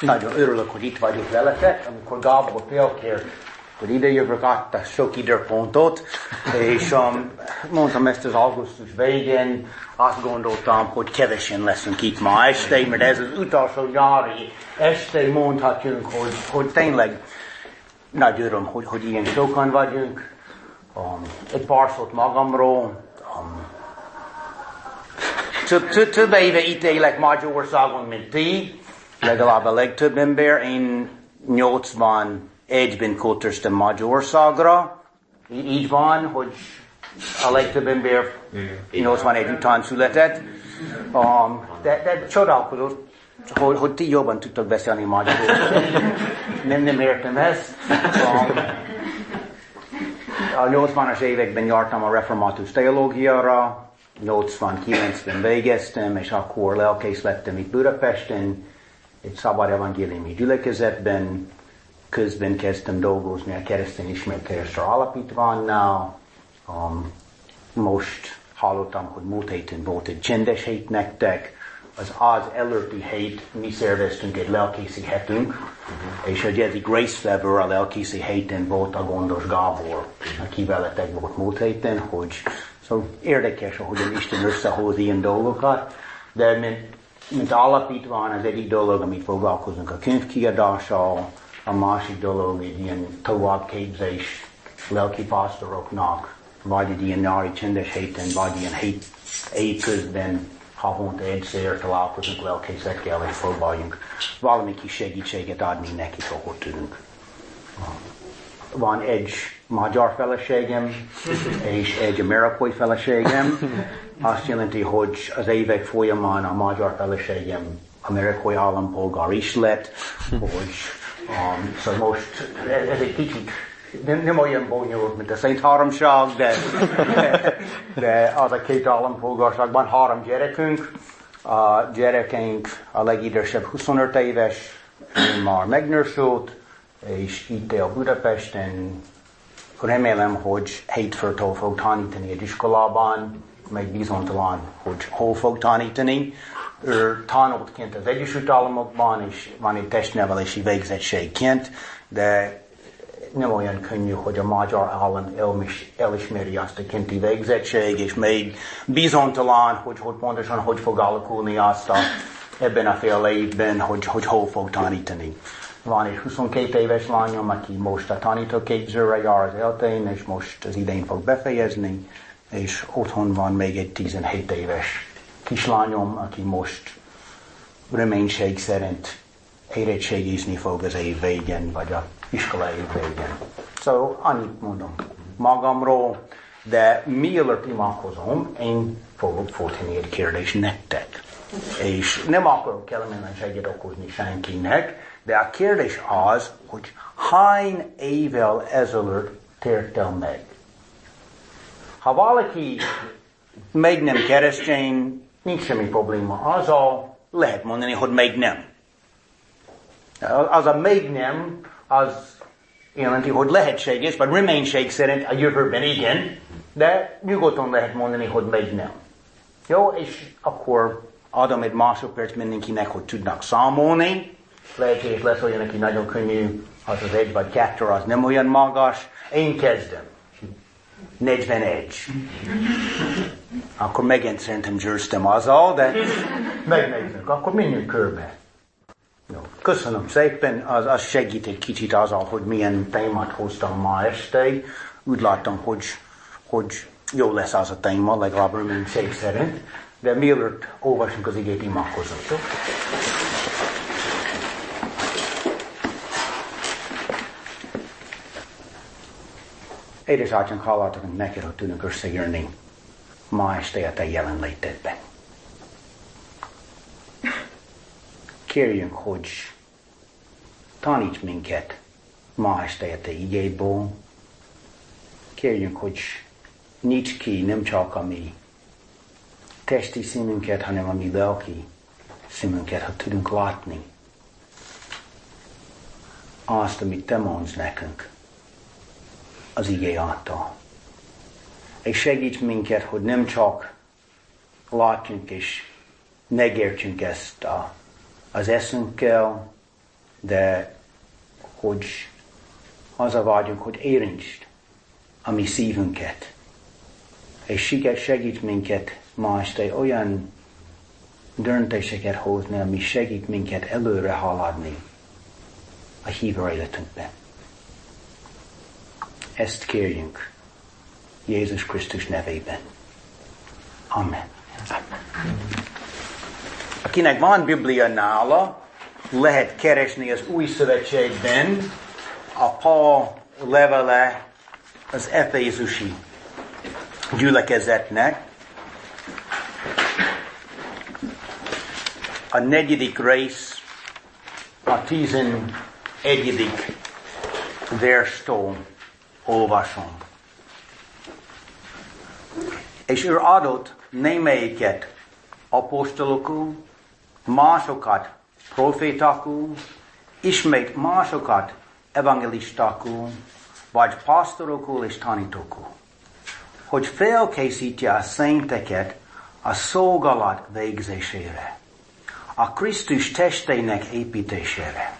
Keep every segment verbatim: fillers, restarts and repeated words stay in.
nagyon örülök, hogy itt vagyok veletek. Amikor Gábor félkér, hogy idejövök, adta sok időpontot, és um, mondtam ezt az augusztus végén, azt gondoltam, hogy kevesen leszünk itt ma este, mert ez az utolsó nyári este, mondhatjuk, hogy, hogy tényleg nagy öröm, hogy, hogy ilyen sokan vagyunk. Um, egy pár szót magamról. Um, Több éve itt élek Magyarországon, mint ti, legalább a legtöbb ember. Én nyolcvanegyben költöztem Magyarországra. Így van, hogy a legtöbb ember nyolcvanegy után született. Um, de, de csodálkozom, hogy, hogy ti jobban tudtok beszélni magyarul. nem, nem értem ezt. Um, a nyolcvanas években jártam a református teológiára, nyolcvankilencben végeztem, és akkor lelkész lettem itt Budapesten, egy szabad evangéliumi gyülekezetben, közben kezdtem dolgozni a Keresztény Ismertésre Alapítványnál. Um, most hallottam, hogy múlt héten volt egy csendes hét nektek, az az előtti hét mi szerveztünk egy lelkészi hetünk, uh-huh. és a Jezi Grace Fever a lelkészi héten volt a Gondos Gábor, aki veletek volt múlt héten, hogy szóval érdekes, ahogyan Isten összehoz ilyen dolgokat, de mint, mint alapítvány az egyik dolog, amit foglalkozunk a könyvkiadással, a másik dolog egy ilyen továbbképzés lelkipásztoroknak, vagy egy ilyen nyári csendes héten, vagy ilyen hét év közben havonta egyszer találkozunk lelkészekkel, és próbáljunk valami kis segítséget adni nekik, ahol tudunk. Van egy magyar feleségem, és egy amerikai feleségem. Azt jelenti, hogy az évek folyamán a magyar feleségem amerikai állampolgár is lett, hogy um, szóval most ez egy kicsit nem, nem olyan bonyolult, mint a Szent Háromság, de, de, de az a két állampolgárságban három gyerekünk. A gyerekeink a legidősebb huszonöt éves, én már megnősült, és itt él Budapesten. Remélem, hogy hétfőtől fog tanítani egy iskolában, meg bizonytalan, hogy hol fog tanítani. Ő tanult kint az Egyesült Államokban, és van egy testnevelési végzettségként, de nem olyan könnyű, hogy a magyar állam elismeri azt a kinti végzettség, és még bizonytalan, hogy, hogy pontosan hogy fog alakulni azt a, ebben a fél évben, hogy, hogy hol fog tanítani. Van egy huszonkét éves lányom, aki most a tanítóképzőre jár az eltén, és most az idén fog befejezni, és otthon van még egy tizenhét éves kislányom, aki most reménység szerint érettségizni fog az év végén, vagy a iskolai év végén. Szóval annyit mondom magamról, de mielőtt imádkozom, én fogok föltenni egy kérdést nektek. És nem akarok kellemetlenséget okozni senkinek, de a kérdés az, hogy hány évvel ezelőtt tértél meg? Ha valaki még nem keresztény, nincs semmi probléma. Azzal lehet mondani, hogy még nem. Az a még nem, az jelenti, hogy lehetséges, vagy reménység szerint a jövőben igen, de nyugodtan lehet mondani, hogy még nem. Jó, és akkor adom egy másodperc mindenkinek, hogy tudnak számolni. Lehetséges lesz olyan, aki nagyon könnyű, az az egy vagy kettő, az nem olyan magas. Én kezdem. negyvenegy. Akkor megint szerintem győztem azzal, de megnézzük. Akkor menjünk körbe. Jó. Köszönöm szépen, az, az segít egy kicsit azzal, hogy milyen témát hoztam ma este. Úgy láttam, hogy, hogy jó lesz az a téma, legalább reménység szerint. De mielőtt olvasunk az igét, imádkozunk. Édesatyánk, hálátok neked, hogy tudunk összejönni ma este a te jelenlétedben. Kérjünk, hogy taníts minket ma este a te igéből. Kérjünk, hogy nyits ki nem csak a mi testi színünket, hanem a mi lelki színünket, ha tudunk látni azt, amit te mondsz nekünk az igé által. És segíts minket, hogy nem csak látjunk és megértsünk ezt a, az eszünkkel, de hogy az a vágyunk, hogy érintsd a mi szívünket, és segít minket ma este olyan döntéseket hozni, ami segít minket előre haladni a hívő életünkben. Ezt kérjünk Jézus Krisztus nevében. Amen. Akinek van Biblia nála, lehet keresni az Új Szövetségben a Paul levele az efézusi gyülekezetnek. A negyedik rész, a tizenegyedik verstől olvasom. És ő adott némelyiket apostolokul, másokat profétakul, ismét másokat evangelistakul, vagy pásztorokul és tanítókul, hogy felkészítje a szenteket a szolgálat végzésére, a Krisztus testének építésére.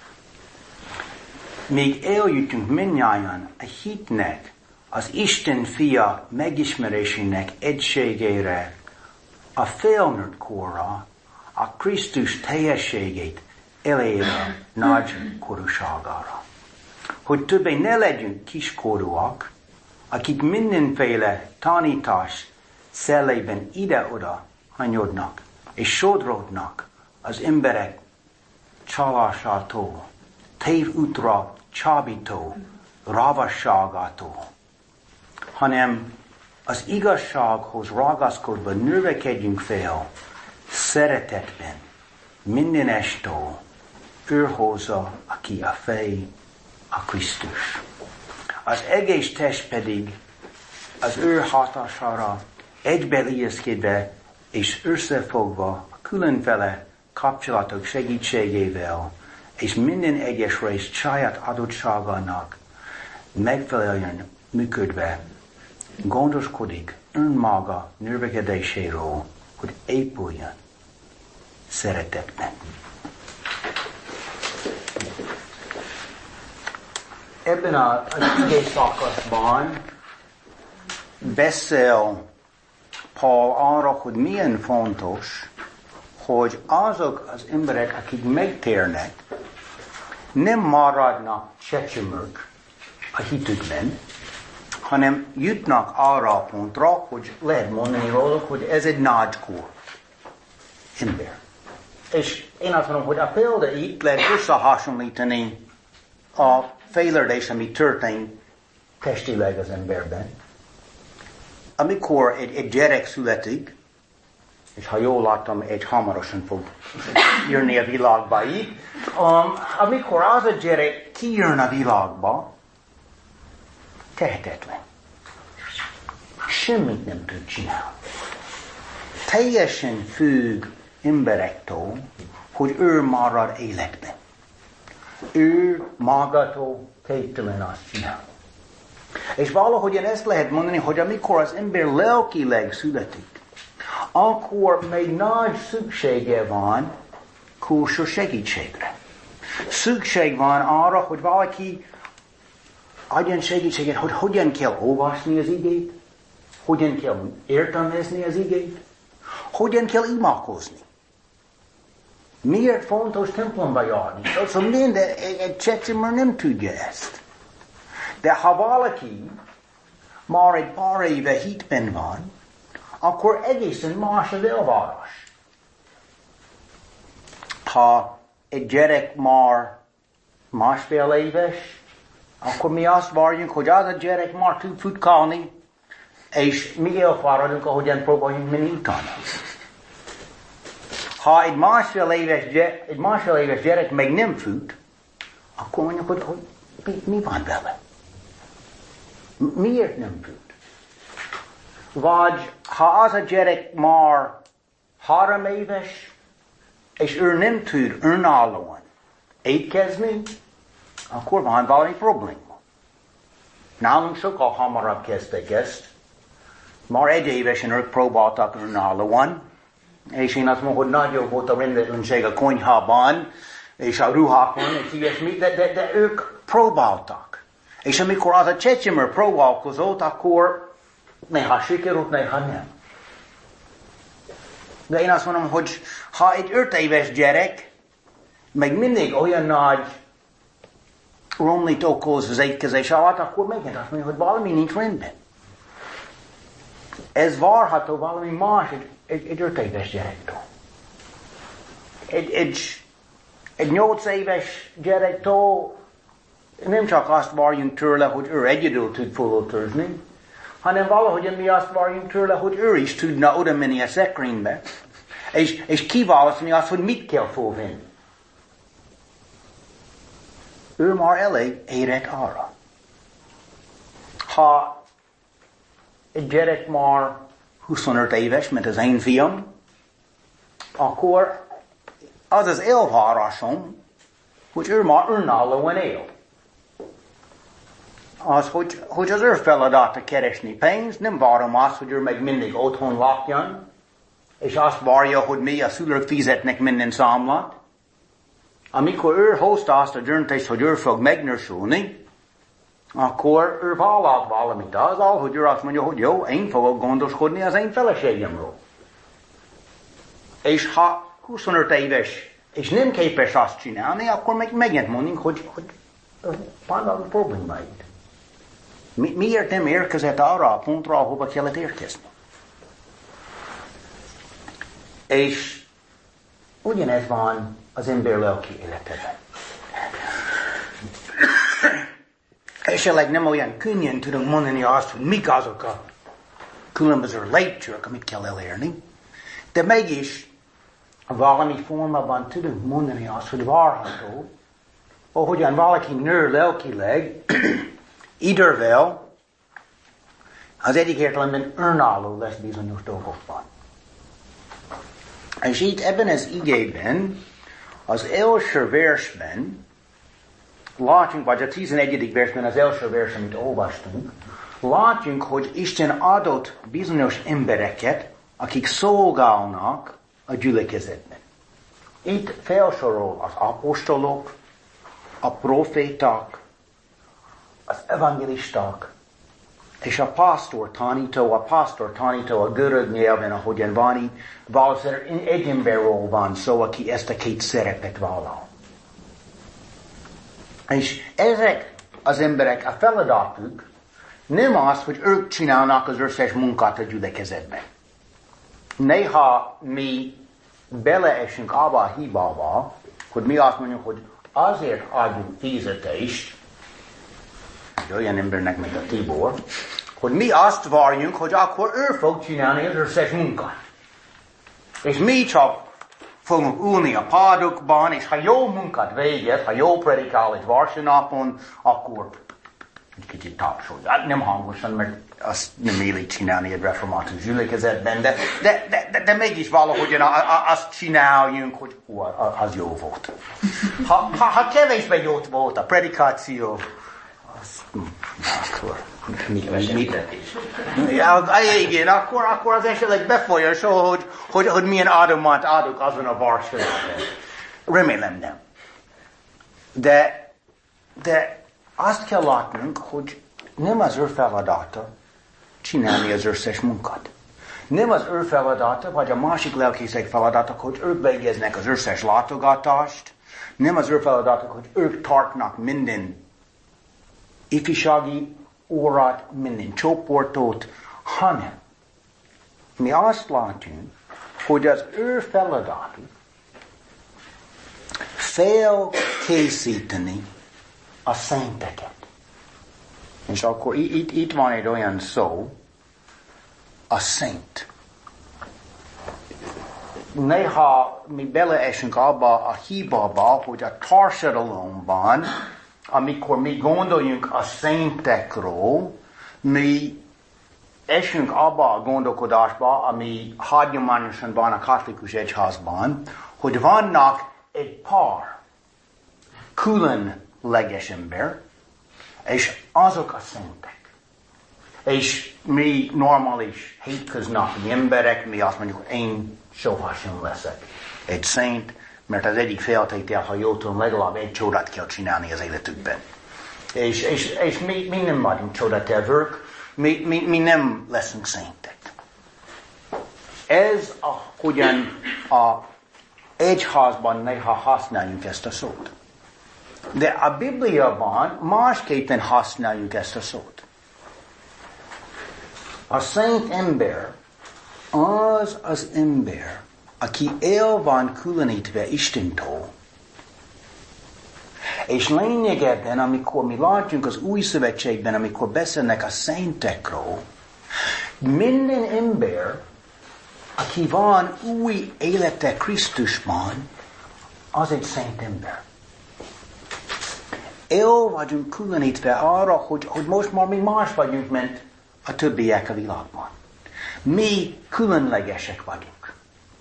Míg eljutunk mindnyájan a hitnek, az Isten fia megismerésének egységére, a felnőtt korra, a Krisztus teljességét elérve nagy korúságára. Hogy többé ne legyünk kiskorúak, akik mindenféle tanítás szellében ide-oda hanyodnak, és sodródnak az emberek csalásától, tévútra csábító ravasságától, hanem az igazsághoz ragaszkodva növekedjünk fel szeretetben mindenestől őrhozza, aki a fej, a Krisztus. Az egész test pedig az ő hatására egybeilleszkedve és összefogva a különféle kapcsolatok segítségével és minden egyes rész saját adottságának megfelelően működve gondoskodik önmaga növekedéséről, hogy épüljön szeretetben. Ebben az igény szakaszban beszél Paul arra, hogy milyen fontos, hogy azok az emberek, akik megtérnek, nem maradnak csecsemők a hitükben, hanem jutnak arra a pontra, hogy lehet mondani róluk, hogy ez egy nagykor ember. És én azt mondom, hogy a példa itt lehet összehasonlítani a fejlődés, ami történt testileg az emberben. Amikor egy, egy gyerek születik, és ha jól láttam, egy hamarosan fog jönni a világba így, um, amikor az a gyerek kijön a világba, tehetetlen. Semmit nem tud csinálni. Teljesen függ emberektől, hogy ő marad életben. Ő magától képtelen azt csinálni. És valahogy ezt lehet mondani, hogy amikor az ember lelkileg születik, akkor még nagy szüksége van külső segítségre. Szükség van arra, hogy valaki adjon segítséget, hogy hogyan kell olvasni az igét, hogyan kell értelmezni az igét, hogyan kell imádkozni. Miért fontos templomba járni? Szóval minden, egy csecsemő nem tudja ezt. De ha valaki már egy pár éve hitben van, akkor egészen más az elvárás. Ha egy gyerek már másfél éves, akkor mi azt várjunk, hogy az a gyerek már tud futkálni, és mi elfáradunk, ahogyan próbáljunk menni utána. Ha egy másfél éves, gyerek, egy másfél éves gyerek még nem fut, akkor mondjuk, hogy, hogy mi, mi van vele? Miért nem fut? Vagy ha az a gyerek már három éves, és ő nem tud önállóan étkezni, akkor van valami probléma. Nálunk sokkal hamarabb kezdtek ezt. Már egy évesen ők próbáltak önállóan, és én azt mondom, hogy nagyobb volt a rendetlenség a konyhában, és a ruhákon, és ilyesmi, de, de, de ők próbáltak. És amikor az a csecsemő próbálkozott, akkor néha sikerült, néha nem. De én azt mondom, hogy ha egy öt éves gyerek meg mindig olyan nagy romlit okoz az étkezés alatt, akkor megint azt mondja, hogy valami nincs rendben. Ez várható valami más egy, egy, egy öt éves gyerektől. Egy, egy, egy nyolc éves gyerektől nem csak azt várjunk tőle, hogy ő egyedül tud fölöltözni, hanem valahogy mi azt várjunk tőle, hogy ő is tudna oda menni a szekrénybe, és, és kiválasztani azt, hogy mit kell fölvenni. Ő már elég érett arra. Ha egy gyerek már huszonöt éves, mint az én fiam, akkor az az elvárásom, hogy ő már önállóan él. Az, hogy, hogy az ő feladata keresni pénzt, nem várom azt, hogy ő meg mindig otthon lakjon, és azt várja, hogy mi a szülők fizetnek minden számlát. Amikor ő hozta azt a döntést, hogy ő fog megnősülni, akkor ő vállalt valamit azzal, hogy ő azt mondja, hogy jó, én fogok gondoskodni az én feleségemről. És ha huszonöt éves, és nem képes azt csinálni, akkor meg megint mondjuk, hogy, hogy vannak problémáid. Mi, miért nem érkezett arra a pontra, ahova kellett érkezni? És ugyanez van az ember lelki életében. Esetleg nem olyan könnyen tudunk mondani azt, hogy mik azok a különböző lépcsők, amit kell elérni, de mégis valami formában tudunk mondani azt, hogy várható, ahogyan valaki nő lelkileg, idővel az egyik értelemben önálló lesz bizonyos dolgokban. És itt ebben az igében, az első versben, látjunk, vagy a tizenegyedik versben, az első vers, amit olvastunk, látjunk, hogy Isten adott bizonyos embereket, akik szolgálnak a gyülekezetben. Itt felsorol az apostolok, a proféták, az evangelisták, és a pásztor tanító, a pásztor tanító a görög nyelven, ahogyan van itt, valószínűleg egy emberről van szó, aki ezt a két szerepet vállal. És ezek az emberek, a feladatuk nem az, hogy ők csinálnak az összes munkát a gyülekezetben. Néha mi beleesünk abba a hibába, hogy mi azt mondjuk, hogy azért adjunk fizetést, egy olyan embernek, mint a Tibor, hogy mi azt várjunk, hogy akkor ő fog csinálni az összes munkát. És mi csak fogunk ülni a pádokban, és ha jó munkát végez, ha jó predikál egy vasárnapon, akkor egy kicsit tapsolj. Hát nem hangosan, mert azt nem élik csinálni egy református gyülekezetben, de, de, de, de, de mégis valahogyan azt csináljunk, hogy hú, az jó volt. Ha, ha, ha kevésbé jó volt a predikáció, az, akkor mit, mit, mit, ja, igen, akkor, akkor az esetleg befolyasol, hogy, hogy, hogy milyen adományt adok azon a vasárnapon. Remélem nem. De, de azt kell látnunk, hogy nem az ő feladata csinálni az összes munkát. Nem az ő feladata, vagy a másik lelkészek feladata, hogy ők végeznek az összes látogatást. Nem az ő feladata, hogy ők tartnak minden ifjúsági órát, minden csoportot, hanem mi azt látjuk, hogy az ő feladatuk felkészíteni a szenteket. És akkor itt, itt van egy olyan szó, a szent. Néha mi beleesünk abba a hibába, hogy a társadalomban, amikor mi gondoljunk a szentekről, mi esünk abba a gondolkodásba, ami hagyományosan van a katolikus egyházban, hogy vannak egy pár különleges ember, és azok a szentek. És mi normális, hétköznapi emberek, mi azt mondjuk, én sohasem leszek egy szent, mert az egyik feltétel, ha jól tudom, legalább egy csodát kell csinálni az életükben. És, és, és mi, mi nem vagyunk csodatevők, mi, mi, mi nem leszünk szentek. Ez a, hogyan a egyházban néha használjuk ezt a szót. De a Bibliában másképpen használjuk ezt a szót. A szent ember az az ember, aki el van különítve Istentől. És lényegében, amikor mi látjunk az új szövetségben, amikor beszélnek a szentekről, minden ember, aki van új élete Krisztusban, az egy szent ember. El vagyunk különítve arra, hogy, hogy most már mi más vagyunk, mint a többiek a világban. Mi különlegesek vagyunk.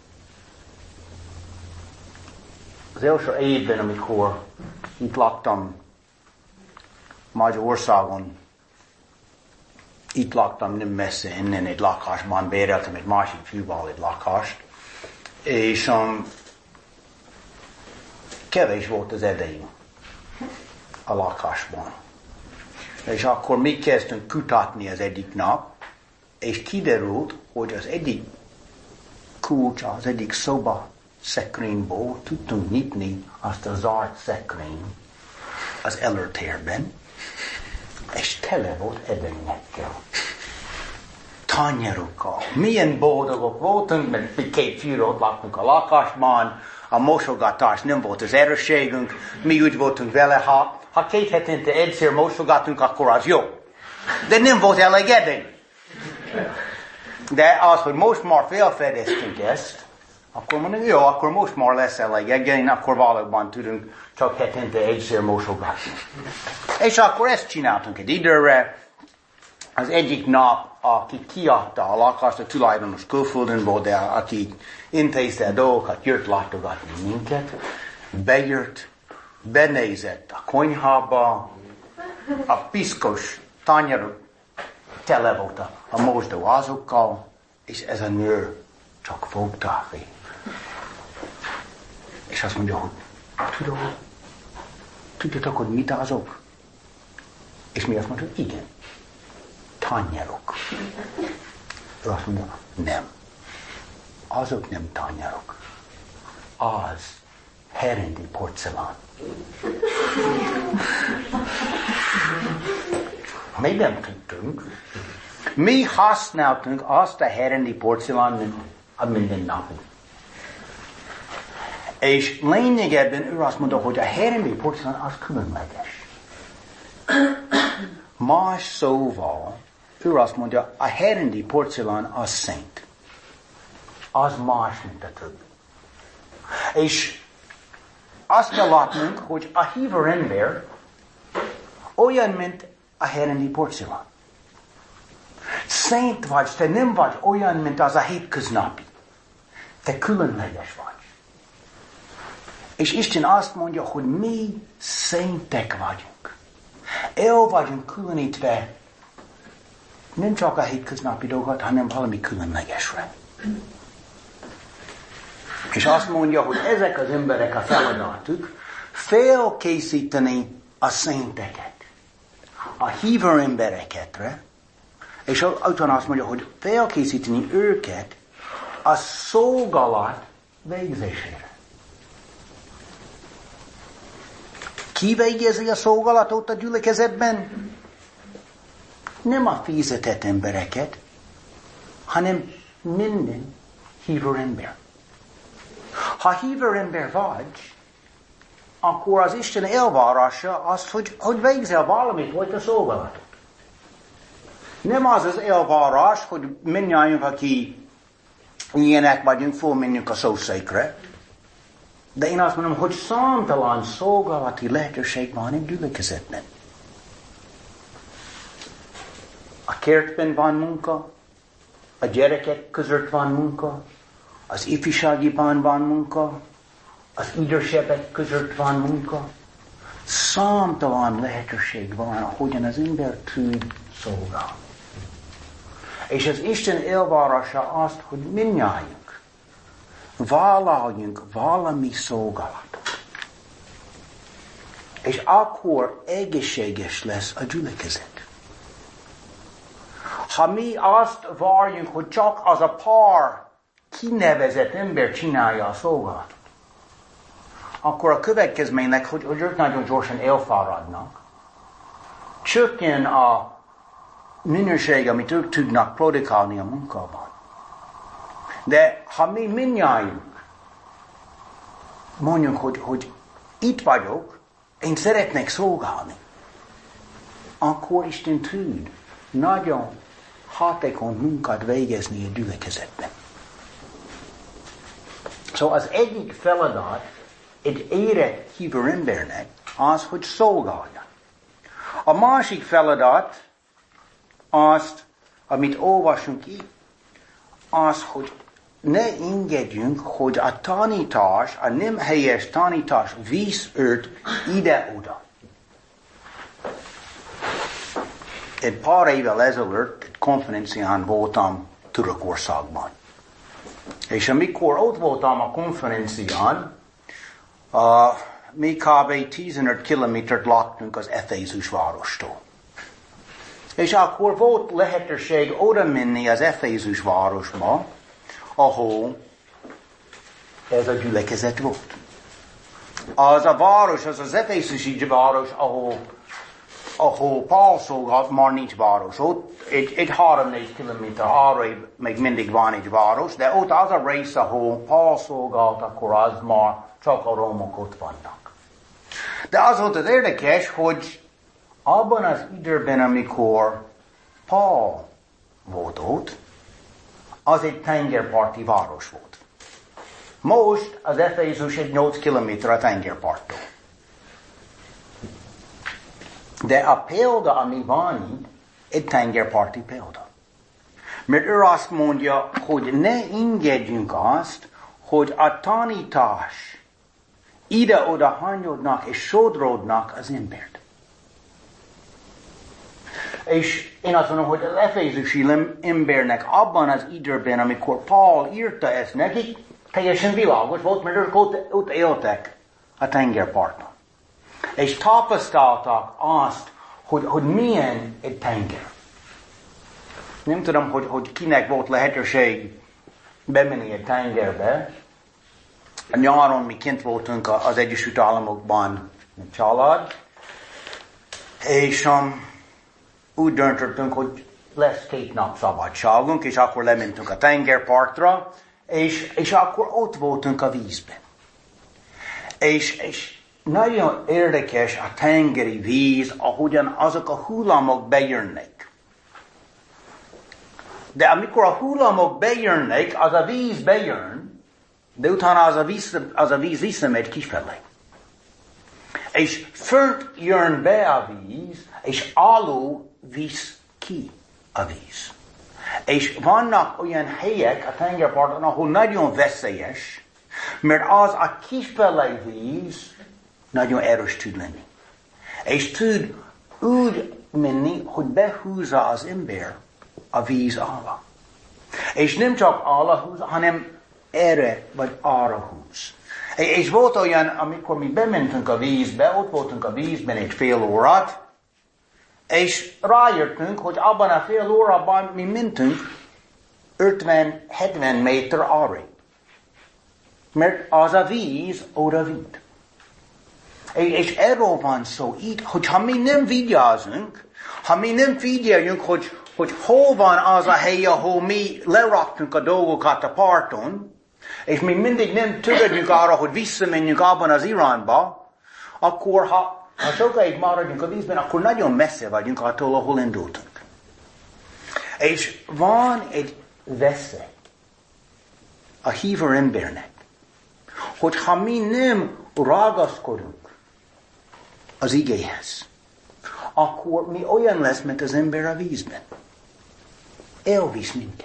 Az első évben, amikor itt laktam Magyarországon, itt laktam nem messze innen egy lakásban, béreltem egy másik fiúval egy lakást, és um, kevés volt az erejünk a lakásban. És akkor mi kezdtünk kutatni az egyik nap, és kiderült, hogy az egyik kulcs, az egyik szoba szekrényból tudtunk nyitni azt a zárt szekrény az előtérben, és tele volt edényekkel, tanyerokkal. Milyen boldogok voltunk, mert mi két fiúról laktunk a lakásban, a mosogatás nem volt az erősségünk, mi úgy voltunk vele, ha, ha két hetente egyszer mosogatunk, akkor az jó. De nem volt elég edény. De az, hogy most már felfedeztünk ezt, akkor mondjuk, jó, akkor most már lesz elég edény, akkor valóban tudunk csak hetente egyszer mosogatni. És akkor ezt csináltunk egy időre. Az egyik nap, aki kiadta a lakást, a tulajdonos külföldön volt, de aki intézte a dolgokat, jött látogatni minket, bejött, benézett a konyhába, a piszkos tányér tele volt a, a mosdó azokkal, és ez a nő csak fogta ki. És azt mondja, hogy tudod, tudjátok, hogy mit azok? És mi azt mondjuk, igen, tányérok. Ő azt mondja, nem. Azok nem tányérok. Az herendi porcelán. Mi nem tudtunk. Mi használtunk azt a herendi porcelán a minden napon. És lényegében ő azt mondta, hogy a herendi porcelán az különleges. Más szóval, ő azt mondja, a herendi porcelán az szent. Az más, mint a többi. És azt kell látnunk, hogy a hívő ember olyan, mint a herendi porcelán. Szent vagy, te nem vagy olyan, mint az a hétköznapi. Te különleges vagy. És Isten azt mondja, hogy mi szentek vagyunk. El vagyunk különítve nem csak a hétköznapi dolgot, hanem valami különlegesre. És azt mondja, hogy ezek az emberek a feladatuk felkészíteni a szenteket, a hívő embereketre, és utána azt mondja, hogy felkészíteni őket a szolgálat végzésére. Ki végezi a szolgálatot a gyülekezetben? Nem a fizetett embereket, hanem minden hívő ember. Ha hívő ember vagy, akkor az Isten elvárása az, hogy, hogy végzel valamit, vagy a szolgálatot. Nem az az elvárás, hogy mindnyájunk, aki ilyenek vagyunk, fölmenjünk a szószékre. De én azt mondom, hogy számtalan szolgálati lehetőség van egy gyülekezetben. A kertben van munka, a gyerekek között van munka, az ifjúságiban van munka, az idősebbek között van munka. Számtalan lehetőség van, ahogyan az ember tud szolgálni. És az Isten elvárása azt, hogy mindnyájunk vállaljunk valami szolgálatot. És akkor egészséges lesz a gyülekezet. Ha mi azt várjunk, hogy csak az a pár kinevezett ember csinálja a szolgálatot, akkor a következménynek, hogy, hogy ők nagyon gyorsan elfáradnak, csökken a minőség, amit ők tudnak produkálni a munkában. De ha mi mindnyájunk mondjuk, hogy, hogy itt vagyok, én szeretnék szolgálni, akkor Isten tud nagyon hatékony munkát végezni a gyülekezetben. Szóval az egyik feladat egy érett hívő embernek az, hogy szolgálja. A másik feladat azt, amit olvasunk itt, az, hogy ne engedjünk, hogy a tanítás, a nem helyes tanítás visz őt ide-oda. Egy pár évvel ezelőtt egy konferencián voltam Törökországban. És amikor ott voltam a konferencián, uh, mi kb. tizenöt kilométert laktunk az Efézus várostól. És akkor volt lehetőség oda menni az Efézus városba, ahol ez a gyülekezet volt. Az a város, az az Efészusi város, ahol, ahol Pál szolgált, már nincs város. Ott egy, egy három-négy kilométer arra még mindig van egy város, de ott az a rész, ahol Pál szolgált, akkor az már csak a romok ott vannak. De az volt az érdekes, hogy abban az időben, amikor Pál volt ott, az egy tengerparti város volt. Most az Efézus egy nyolc kilométer a tengerparttól. De a példa, ami van itt, egy tengerparti példa. Mert ő azt mondja, hogy ne engedjünk azt, hogy a tanítás ide-oda hanyodnak és sodródnak az embert. És én azt mondom, hogy az efézusi embernek abban az időben, amikor Pál írta ezt nekik, teljesen világos volt, mert ők ott, ott éltek a tengerparton. És tapasztaltak azt, hogy, hogy milyen egy tenger. Nem tudom, hogy, hogy kinek volt lehetőség bemenni egy tengerbe. A nyáron mi kint voltunk az Egyesült Államokban, a család, és um, úgy döntöttünk, hogy lesz két nap szabadságunk, és akkor lementünk a tengerpartra, és, és akkor ott voltunk a vízben. És, és nagyon érdekes a tengeri víz, ahogyan azok a hullámok bejönnek. De amikor a hullámok bejönnek, az a víz bejön, de utána az a víz, az a víz visszamegy kifelé. És fönt jön be a víz, és alul visz ki a víz. És vannak olyan helyek a tengerparton, ahol nagyon veszélyes, mert az a kifelé víz nagyon erős tud lenni. És tud úgy menni, hogy behúzza az ember a víz alá. És nem csak alá húz, hanem erre vagy arra húz. És volt olyan, amikor mi bementünk a vízbe, ott voltunk a vízben egy fél órát, és rájöttünk, hogy abban a fél órában mi mentünk ötven-hetven méter arrébb. Mert az a víz oda vitt. És erről van szó itt, hogy ha mi nem vigyázunk, ha mi nem figyeljünk, hogy, hogy hol van az a hely, ahol mi leraktunk a dolgokat a parton, és mi mindig nem töredjünk arra, hogy visszamenjünk abban az irányba, akkor ha, ha sokáig maradjunk a vízben, akkor nagyon messze vagyunk attól, ahol indultunk. És van egy veszély a hívő embernek, hogy ha mi nem ragaszkodunk az igéhez, akkor mi olyan lesz, mint az ember a vízben. Elvisz minket.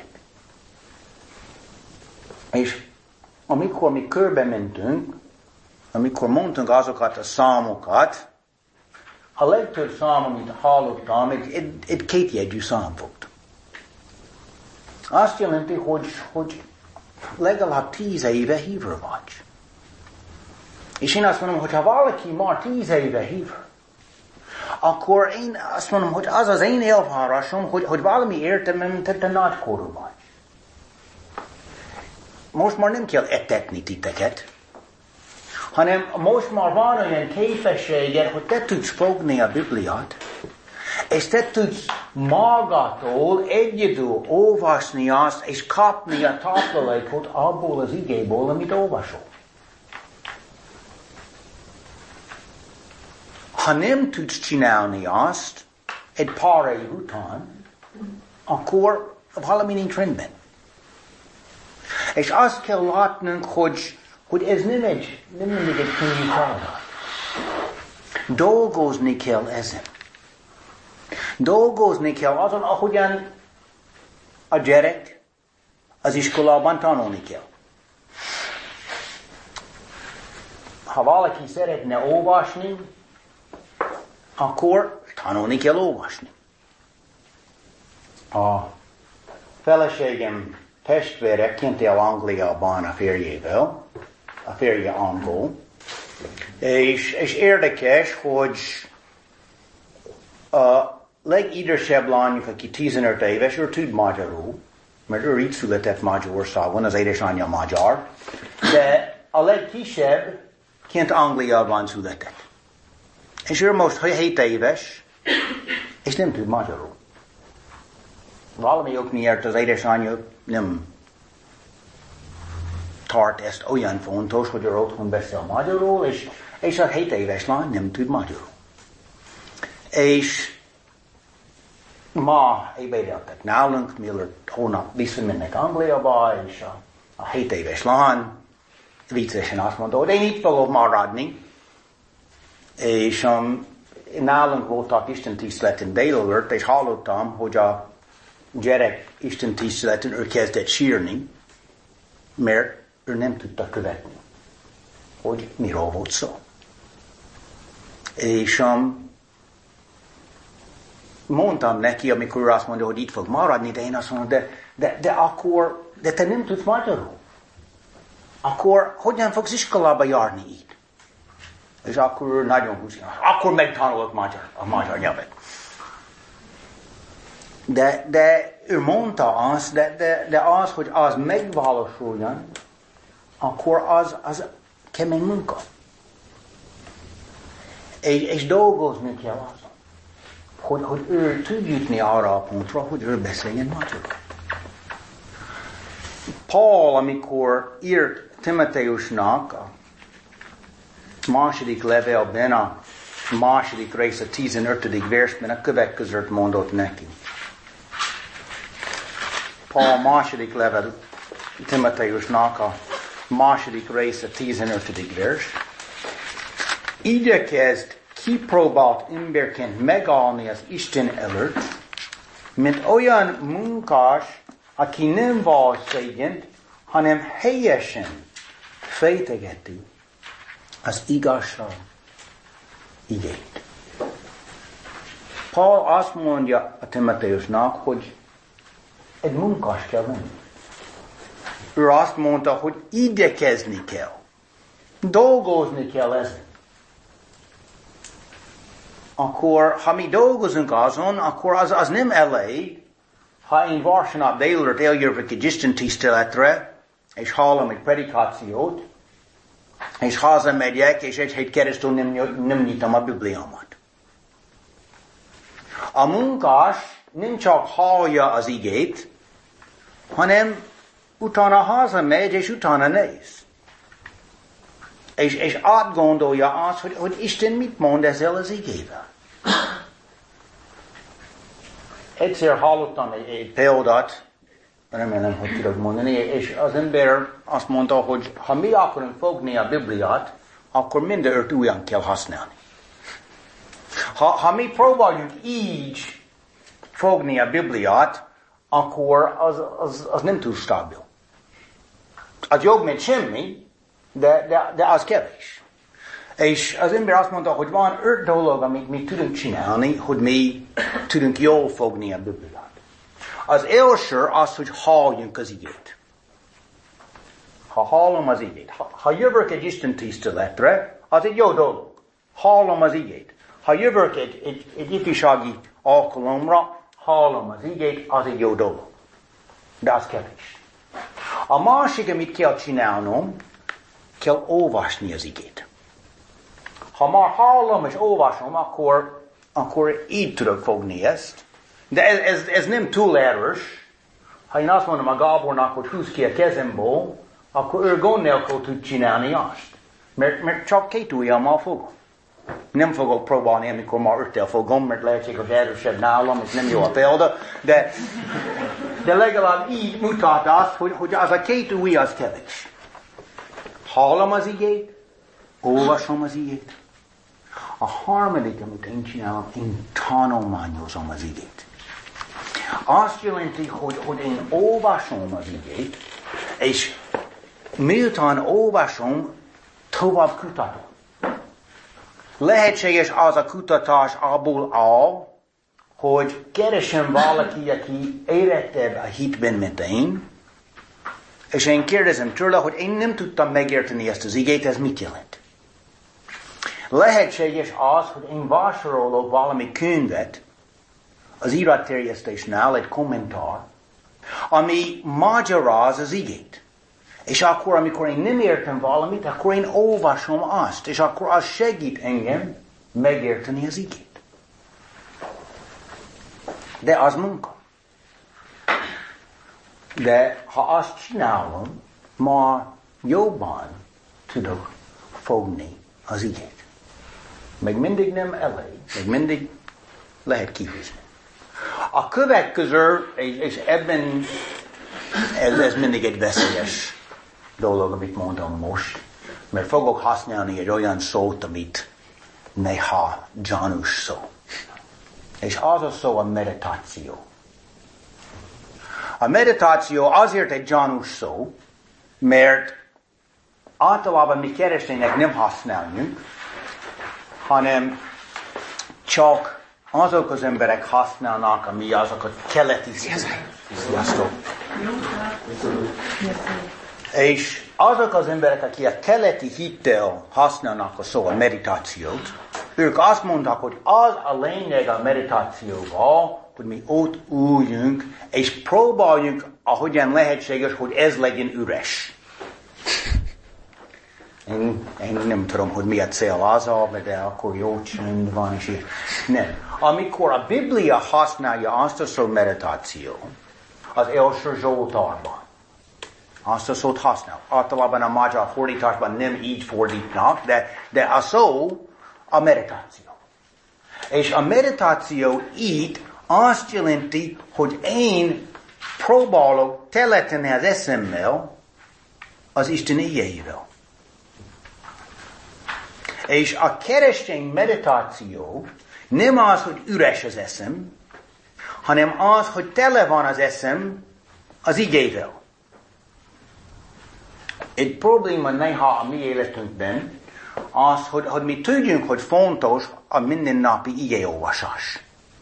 És amikor mi körbe mentünk, amikor mondtunk azokat a számokat, a legtöbb szám, amit hallottam, egy, egy, egy kétjegyű szám volt. Azt jelenti, hogy, hogy legalább tíz éve hívő vagy. És én azt mondom, hogy ha valaki már tíz éve hívő, akkor én azt mondom, hogy az az én elvárásom, hogy, hogy valami értelmem, te, te nagykorú vagy. Most már nem kell etetni titeket, hanem most már van olyan képességed, hogy te tudsz fogni a Bibliát, és te tudsz magadtól egyedül olvasni azt, és kapni a táplálékot abból az igéből, amit olvasol. Ha nem tudsz csinálni azt egy pár év után, akkor valami nincs rendben. És azt kell látnunk, hogy, hogy ez nem, egy, nem mindig egy könnyű feladat. Dolgozni kell ezen. Dolgozni kell azon, ahogyan a gyerek az iskolában tanulni kell. Ha valaki szeretne olvasni, akkor tanulni kell olvasni. A feleségem testvére kint él Angliában a férjével, a férje angol, és, és érdekes, hogy a legidősebb lányunk, aki tizenöt éves, ő tud magyarul, mert ő így született Magyarországon, az édesanyja magyar, de a legkisebb kint Angliában született. És ő most hét éves, és nem tud magyarul. Valami ok miért az édesanyja nem tart ezt olyan fontos, hogy ő otthon beszél magyarul, és, és a hét éves lány nem tud magyarul. És ma ebédeltek nálunk, mielőtt hónap visszamennek Angliába, és a, a hét éves lány viccesen azt mondta, hogy én itt fogok maradni. És um, nálunk voltak istentiszteleten délelőtt, és hallottam, hogy a gyerek istentiszteleten ő kezdett sírni, mert ő nem tudta követni, hogy miről volt szó. És um, mondtam neki, amikor ő azt mondja, hogy itt fog maradni, de én azt mondom, de, de, de akkor, de te nem tudsz magyarul. Akkor hogyan fogsz iskolába járni így? És akkor ő nagyon húzni, akkor megtanulok magyar, a magyar nyelvet. De, de ő mondta azt, de, de, de az, hogy az megvalósuljon, akkor az, az kemény munka. És, és dolgozni kell azon, hogy, hogy ő tud jutni arra a pontra, hogy ő beszéljen magyarul. Paul, amikor írt Timoteusnak a második levélben, a második rész, a tizenötödik versben a következőt mondott neki. Paul második levél Timoteusnak a második rész, a tizenötödik vers. Igyekezd kipróbált emberként megállni az Isten előtt, mint olyan munkás, aki nem vall szégyent, hanem helyesen fejtegeti az igazság igét. Paul azt mondja a Timoteusnak, hogy egy munkás kell lenni. Ő azt mondta, hogy igyekezni kell. Dolgozni kell ezen. Akkor, ha mi dolgozunk azon, akkor az, az nem elég, ha én vasárnap délelőtt eljövök egy Isten tiszteletre, és hallom egy predikációt, és hazamegyek, és egy hét keresztül nem, nem nyitom a Bibliámat. A munkás nem csak hallja az igét, hanem utána hazamegy, és utána néz. És, és átgondolja azt, hogy, hogy Isten mit mond ezzel az igével. Egyszer hallottam egy, egy példát, remélem, hogy tudok mondani, és az ember azt mondta, hogy ha mi akarunk fogni a Bibliát, akkor mindenőt olyan kell használni. Ha, ha mi próbáljuk így fogni a Bibliát, akkor az, az, az nem túl stabil. Az jobb, mint semmi, de, de, de az kevés. És az ember azt mondta, hogy van öt dolog, amit mi tudunk csinálni, hogy mi tudunk jól fogni a Bibliát. Az első az, hogy halljunk az igét. ha hallom az igét, ha, ha jövök egy Isten tiszteletre, az egy jó dolog. Hallom az igét. Ha jövök egy, egy, egy ifjúsági alkalomra, hallom az igét, az egy jó dolog. De az kevés. A másik, amit kell csinálnom, kell olvasni az igét. Ha már hallom és olvasom, akkor, akkor így tudok fogni ezt. De ez, ez, ez nem túl erős. Ha én azt mondom a Gábornak, hogy húzz ki a kezemből, akkor ő gond nélkül tud csinálni azt. Mert, mert csak két ujjammal fogom. Nem fogok próbálni, amikor már öttel fogom, mert lehetséges, hogy erősebb nálam, és nem jó a példa, de, de legalább így mutat azt, hogy, hogy az a két ujj az kevés. Hallom az igét, olvasom az igét. A harmadik, amit én csinálom, én tanulmányozom az igét. Azt jelenti, hogy, hogy én olvasom az igét, és miután olvasom, tovább kutatom. Lehetséges az a kutatás abból áll, hogy keresem valaki, aki érettebb a hitben, mint én, és én kérdezem tőle, hogy én nem tudtam megérteni ezt az igét, ez mit jelent. Lehetséges az, hogy én vásárolok valami könyvet az iratterjesztésnál, egy kommentár, ami magyaráz az igét. És akkor, amikor én nem értem valamit, akkor én olvasom azt, és akkor az segít engem megérteni az igét. De az munka. De ha azt csinálom, már jobban tudok fogni az igét. Meg mindig nem elég, meg mindig lehet kihúzni. A következő, és ebben ez, ez mindig egy veszélyes dolog, amit mondom most, mert fogok használni egy olyan szót, amit néha gyanús szó. És az a szó a meditáció. A meditáció azért egy gyanús szó, mert általában mi keresztények nem használjuk, hanem csak azok az emberek használnak, ami azok a keleti sziasztok. És azok az emberek, akik a keleti hittel használnak a szó, a meditációt, ők azt mondták, hogy az a lényeg a meditációval, hogy mi ott üljünk, és próbáljuk, ahogyan lehetséges, hogy ez legyen üres. Én, én nem tudom, hogy mi a cél az, de akkor jó csend van, és így. Nem. Amikor a Biblia használja azt a szó meditáció, az első Zsoltárban, azt a szót használ. Általában a magyar fordításban nem így fordítnak, de, de a szó a meditáció. És a meditáció itt azt jelenti, hogy én próbálok teletenni az eszemmel az Isten igéjével. És a keresztény meditáció nem az, hogy üres az eszem, hanem az, hogy tele van az eszem az igével. Egy probléma néha a mi életünkben az, hogy, hogy mi tudjunk, hogy fontos a mindennapi igéolvasás.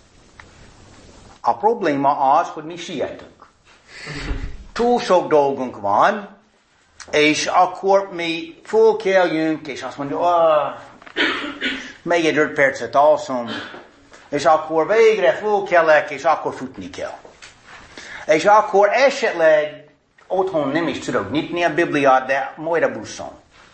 A probléma az, hogy mi sietünk. Túl sok dolgunk van, és akkor mi fölkeljünk, és azt mondjuk, oh, még egy öt percet alszom, és akkor végre fölkelek, és akkor futni kell. És akkor esetleg otthon nem is tudok nyitni a Bibliát, de majd a buszon.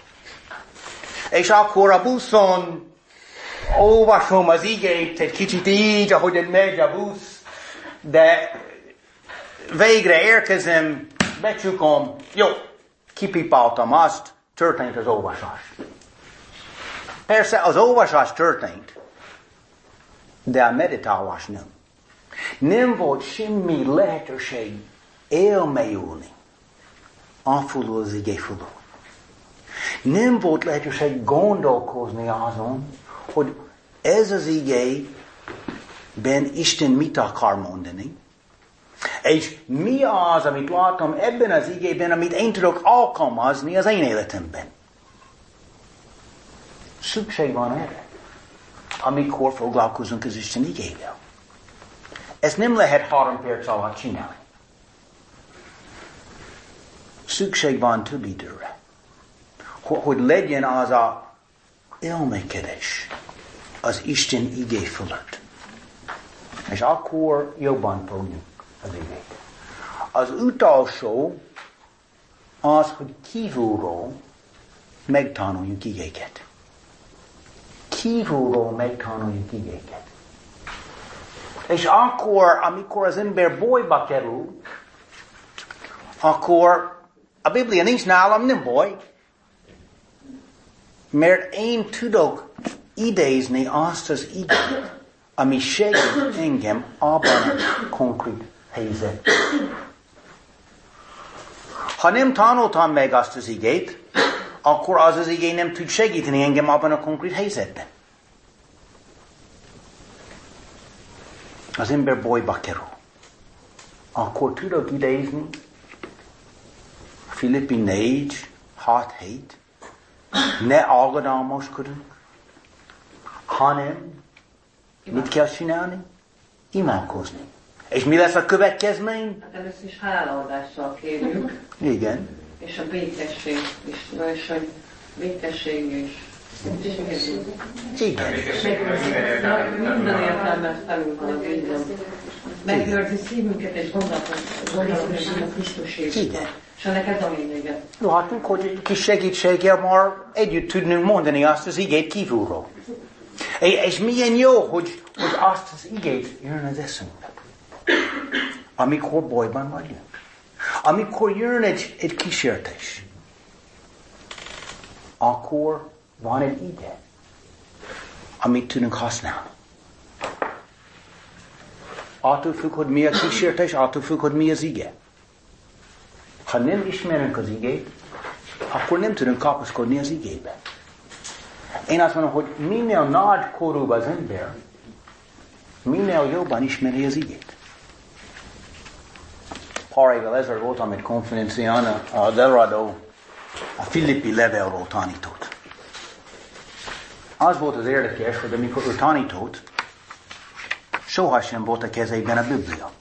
És akkor a buszon olvasom az igét egy kicsit így, ahogy megy a busz, de végre érkezem, becsukom, jó, kipipáltam azt, történt az olvasás. Persze az olvasás történt, de a meditálás nem. Nem volt semmi lehetőség elmélyülni afölül az igé fölül. Nem volt lehetőség gondolkozni azon, hogy ez az igében Isten mit akar mondani, és mi az, amit látom ebben az igében, amit én tudok alkalmazni az én életemben. Szükség van erre, amikor foglalkozunk az Isten igével. Ezt nem lehet három perc alatt csinálni. szükség van több időre. Hogy legyen az a elmékedés az Isten igé fölött. És akkor jobban fogjuk az igét. Az utolsó az, hogy kívülről megtanuljuk igéket. Kívülről megtanuljuk igéket. És akkor, amikor az ember bajba kerül, akkor a Biblia nincs nálam, nem baj. Mert én tudok idézni azt az igét, ami segít engem abban a konkrét helyzetben. Ha nem tanultam meg azt az igét, akkor az az igé nem tud segíteni engem abban a konkrét helyzetben. Az ember bajba kerül. Akkor tudok idézni Filippi négy, hat, hét. Ne aggodalmaskodunk, hanem mit kell csinálni? Imádkozni. És mi lesz a következmény? Hát először is hálaadással kérjük. Igen. És a békesség is. És hogy békesség is. Igen. Minden értelmet felül van az ügyben. Megőrzi szívünket és gondolatot a Krisztus Jézusban. És ennek ez a lényege. Látunk, hogy kis segítséggel már együtt tudnunk mondani azt az igét kívülről. És milyen jó, hogy, hogy azt az igét jön az eszünkbe. Amikor bajban vagyunk. Amikor jön egy, egy kísértés. Akkor van egy ige, amit tudunk használni. Attól függ, hogy mi a kísértés, attól függ, hogy mi az ige. Ha nem ismerünk az igét, akkor nem tudunk kapaszkodni az igébe. Én azt mondom, hogy minél nagykorúbb az ember, minél jobban ismeri az igét. Pár évvel ezelőtt voltam egy konferencián, a Delrado a Filippi levelről tanított. Az volt az érdekes, hogy amikor ő tanított, sohasem volt a kezében a Biblia.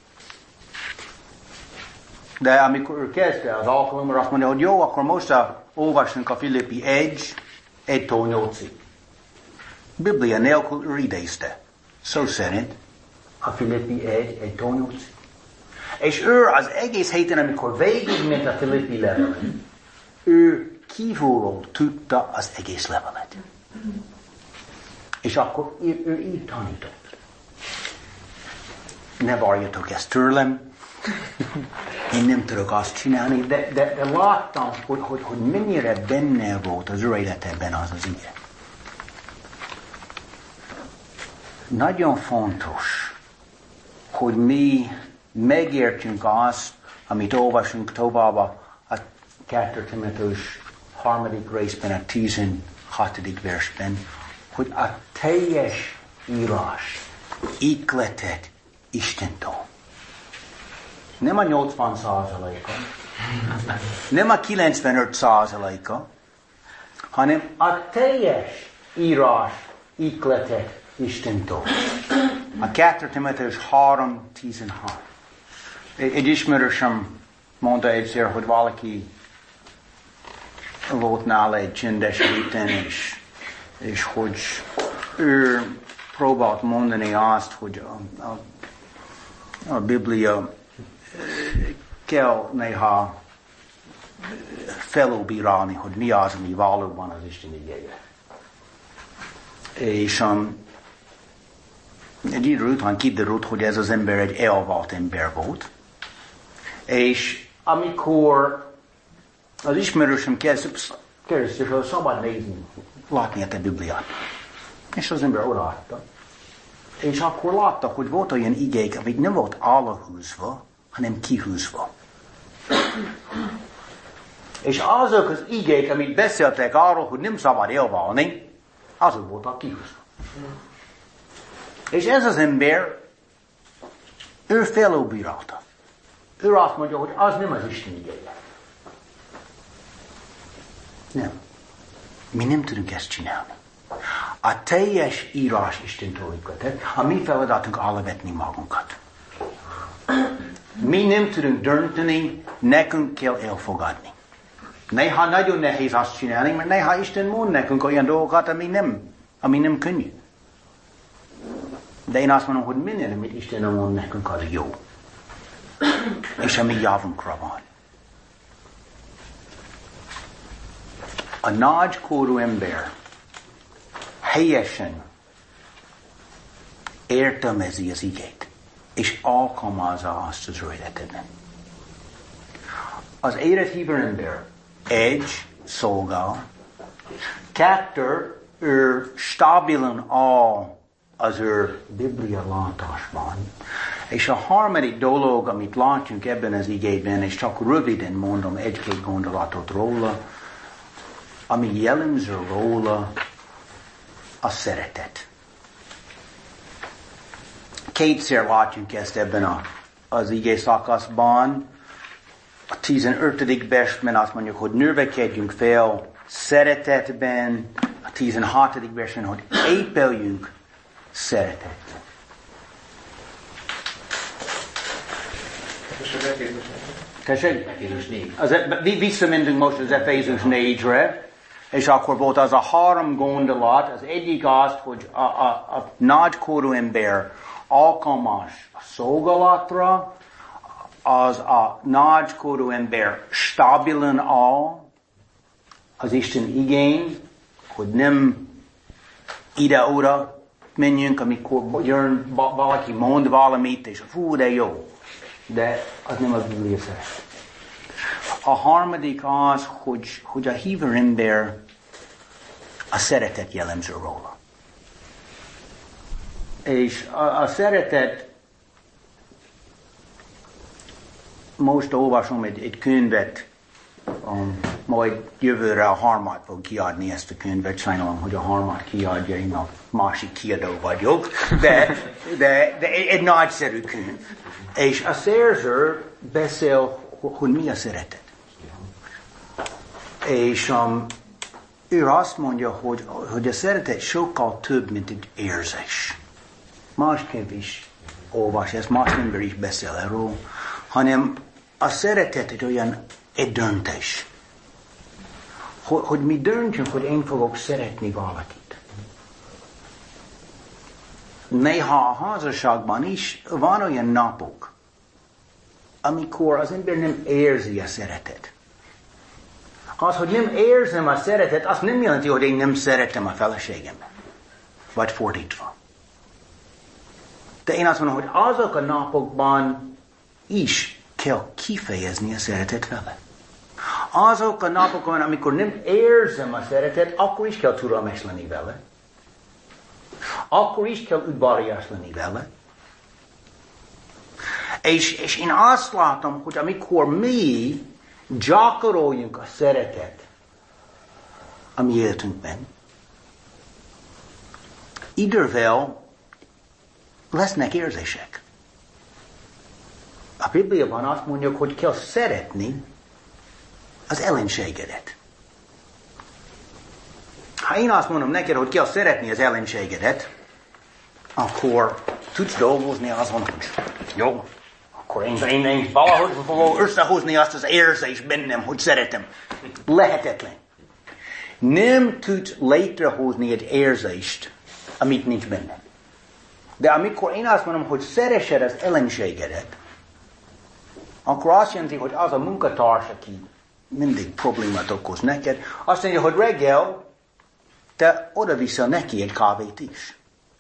De amikor ő kezdte az alkalomra, azt mondja, hogy jó, akkor most a, olvasunk a Filippi egy, egytől nyolcig. Biblia nélkül ő idézte. Szó szerint a Filippi egy, egytől nyolcig. És ő az egész héten, amikor végigment a Filippi levelen, ő kívülről tudta az egész levelet. És akkor ő, ő így tanított. Ne várjatok ezt tőlem. Én nem tudok azt csinálni, de, de, de láttam, hogy, hogy, hogy mennyire benne volt az ő életében az az ige. Nagyon fontos, hogy mi megértjünk azt, amit olvasunk tovább a kettő Timoteus harmadik részben, a tizenhatodik versben, hogy a teljes írás ihletet Istentől. Nem a nyolcvan százaléka, nem a kilencvenöt százaléka, hanem a teljes írás ihletet Istentől. A kettő Timoteus három tizenhat. Egy ismerősöm mondta egyszer, hogy valaki volt nála egy csendes héten, és, és hogy ő próbált mondani azt, hogy a, a, a Biblia kell néha felülbírálni, hogy mi az, ami valóban az Isten igéje. És um, egy idő után kiderült, hogy ez az ember egy elvált ember volt. És amikor az ismerősöm kérdezte, hogy szabad nézni, látni a te Bibliát. És az ember odaadta. És akkor látta, hogy volt olyan igék, amik nem volt alahúzva, hanem kihúzva. És azok az igék, amit beszéltek arról, hogy nem szabad elválni, azok voltak kihúzva. És ez az ember, ő felülbírálta. Ő azt mondja, hogy az nem az Isten igéje. Nem. Mi nem tudunk ezt csinálni. A teljes írás Istentől ihletett, a mi feladatunk alávetni magunkat. Mi nem tudunk dönteni, nekünk kell elfogadni. Néha nagyon nehéz azt csinálni, mert néha Isten mond nekünk olyan dolgokat, ami nem, ami nem könnyű. De én azt mondom, hogy minden, amit Isten mond nekünk, az jó. És a mi javunkra van. A nagykorú ember helyesen értelmezi az igét, és alkalmazza azt az életedben. Az élethívő ember egy szolgál, kettő, ő stabilan áll az ő Biblia látásban. És a harmadik dolog, amit látjunk ebben az igében, és csak röviden mondom egy-két gondolatot róla, ami jellemző róla, a szeretet. Kétszer látjunk ezt ebben a, az igé szakaszban. A tizenötödik versben azt mondjuk, hogy növekedjünk fel szeretetben. A tizenhatodik versben, hogy épeljünk szeretetben. Tessék? Efézus négy. Az, visszamegyünk most az Efézus négyre, és akkor volt az a három gondolat, az egyik az, hogy a, a, a nagykorú ember alkalmas a szolgálatra, az a nagykorú ember stabilan áll az Isten igén, hogy nem ide-oda menjünk, amikor jön valaki mond valamit, és fú, de jó. De az nem az Biblia szeret. A harmadik az, hogy, hogy a hívő ember a szeretet jellemző róla. És a, a szeretet, most olvasom egy, egy könyvet, um, majd jövőre a harmad fog kiadni ezt a könyvet, sajnálom, hogy a harmad kiadja, én a másik kiadó vagyok, de, de, de egy nagyszerű könyv. És a szerző beszél, hogy mi a szeretet. És um, ő azt mondja, hogy, hogy a szeretet sokkal több, mint egy érzés. Másképp is olvas ezt, más ember is beszél erről, hanem a szeretet egy olyan, egy döntés. Hogy, hogy mi döntjünk, hogy én fogok szeretni valakit. Néha a házasságban is van olyan napok, amikor az ember nem érzi a szeretet. Az, hogy nem érzem a szeretet, azt nem jelenti, hogy én nem szeretem a feleségemet. Vagy fordítva. De én azt mondom, hogy azok a napokban is kell kifejezni a szeretet vele. Azok a napokban, amikor nem érzem a szeretet, akkor is kell türelmes lenni vele. Akkor is kell udvarias lenni vele. És, és én azt látom, hogy amikor mi gyakoroljunk a szeretet a mi életünkben, idővel lesznek érzések. A Bibliában azt mondjuk, hogy kell szeretni az ellenségedet. Ha én azt mondom neked, hogy kell szeretni az ellenségedet, akkor tudsz dolgozni azon, hogy jó, akkor én, én, én valahogy fogok összehozni azt az érzést bennem, hogy szeretem. Lehetetlen. Nem tudsz létrehozni egy érzést, amit nincs benne. De amikor én azt mondom, hogy szeressed az ellenségedet, akkor azt jelenti, hogy az a munkatárs, aki mindig problémát okoz neked, azt mondja, hogy reggel te oda viszel neki egy kávét is.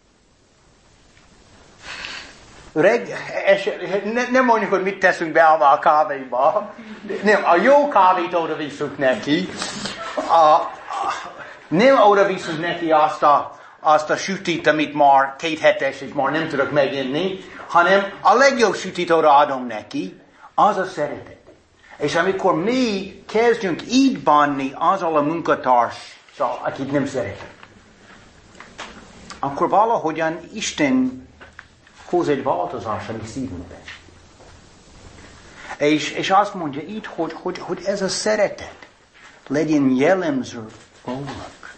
Reg, es, ne, nem mondjuk, hogy mit teszünk be a kávéba. Nem, a jó kávét oda viszünk neki. A, a, nem oda viszünk neki azt a, azt a sütit, amit már két hetes, és már nem tudok meginni, hanem a legjobb sütit oda adom neki, az a szeretet. És amikor mi kezdjünk így bánni azzal a munkatársal, akit nem szeretünk, akkor valahogyan Isten hoz egy változás a mi szívünkben. És, és azt mondja itt, hogy, hogy, hogy ez a szeretet legyen jellemző rólunk.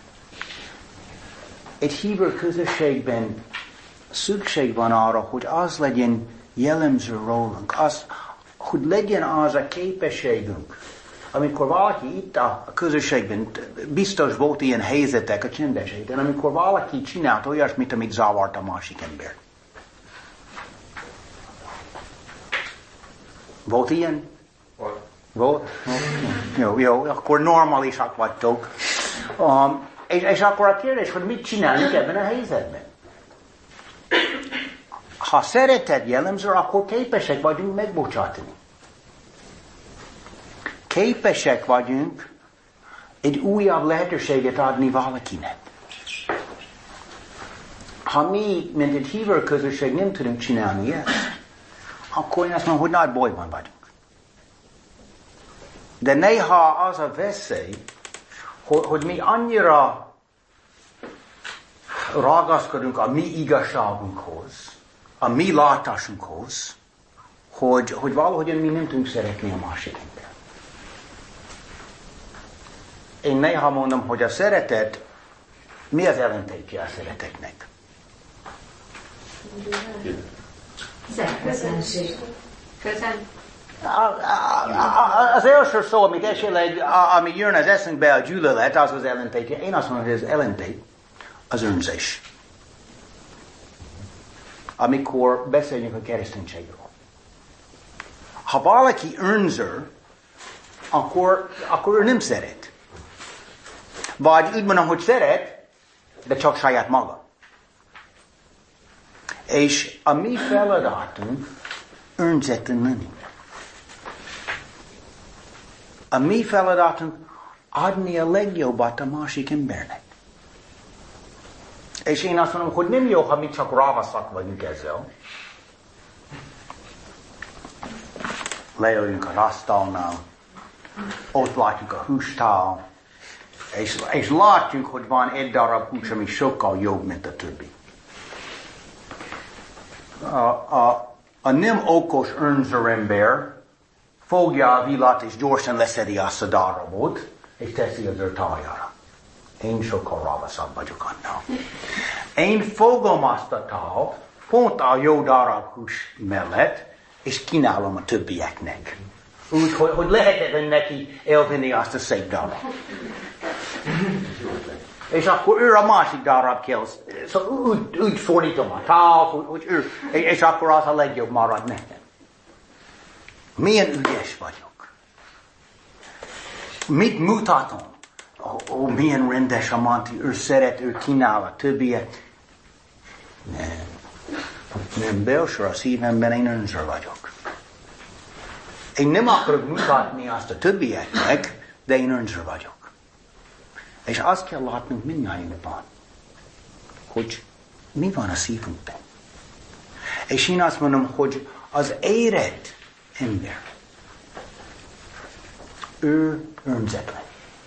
Egy hívő közösségben szükség van arra, hogy az legyen jellemző rólunk, az, hogy legyen az a képességünk, amikor valaki itt a közösségben, biztos volt ilyen helyzetek a csendességben, amikor valaki csinált olyasmit, amit zavart a másik ember. Volt ilyen? Volt. Volt? Jó, jó, akkor normálisak vagytok. Um, és, és akkor a kérdés, hogy mit csinálunk ebben a helyzetben? Ha szeretet jellemző, akkor képesek vagyunk megbocsátani. Képesek vagyunk egy újabb lehetőséget adni valakinek. Ha mi, mint egy hívő közösség nem tudunk csinálni ezt, akkor én azt mondom, hogy nagy bajban vagyunk. De néha az a veszély, hogy, hogy mi annyira ragaszkodunk a mi igazságunkhoz, a mi látásunkhoz, hogy, hogy valahogyan mi nem tudunk szeretni a másik ember. Én néha mondom, hogy a szeretet, mi az ellentétje a szeretetnek? Közönség. Közen. Az első szó, amit esetleg, ami jön az eszünkbe, a gyűlölet, az az ellentétje. Én azt mondom, hogy az ellentét az önzés. Amikor beszélünk a kereszténységről. Ha valaki önző, akkor, akkor ő nem szeret. Vagy úgy mondom, hogy szeret, de csak saját maga. És a mi feladatunk önzetlen lenni. A mi feladatunk adni a legjobbat a másik embernek. És én azt mondom, hogy nem jó, ha mi csak rávaszak vagyunk ezzel. Leülünk a asztalnál, ott látjuk a hústál, és, és látjuk, hogy van egy darab hús, ami sokkal jobb, mint a többi. A, a, a nem okos önző ember fogja a villat, és gyorsan leszedi azt a darabot, és teszi az ő tájára. Én sokkal rávaszabb vagyok annál. Én fogom azt a tált, pont a jó darab hús mellett, és kínálom a többieknek. Úgy, hogy, hogy lehetetlen neki elvenni azt a szép darab. És akkor ő a másik darab kell. Szóval úgy, úgy fordítom a tált, úgy, úgy ő, és akkor az a legjobb marad nekem. Milyen ügyes vagyok. Mit mutatom? Ó, oh, oh, milyen rendes a Manti, ő szeret, ő kínál a többiek. Nem. Nem, belső a szívemben én önző vagyok. Én nem akarok mutatni azt a többieknek, de én önző vagyok. És azt kell látnunk mindnyájunkban, hogy mi van a szívünkben. És én azt mondom, hogy az érett ember, ő önzetlen.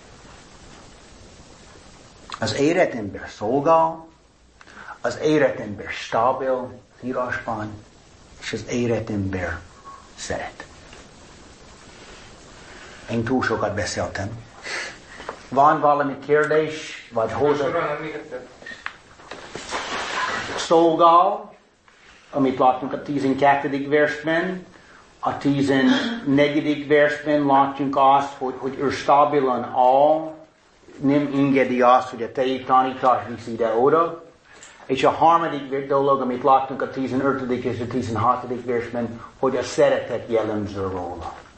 Az érett ember szolgál, az érett ember stabil írásban, és az érett ember szeret. Én túl sokat beszéltem. Van valami kérdés, vagy hozzá? Szolgál, amit láttunk a tizenkettedik versben, a tizennegyedik versben látjuk azt, hogy, hogy ő stabilan áll, nem engedi azt, hogy a te tanítás visz ide-oda. És a harmadik dolog, amit láttunk a tizenötödik és a tizenhatodik versben, hogy a szeretet jellemző róla.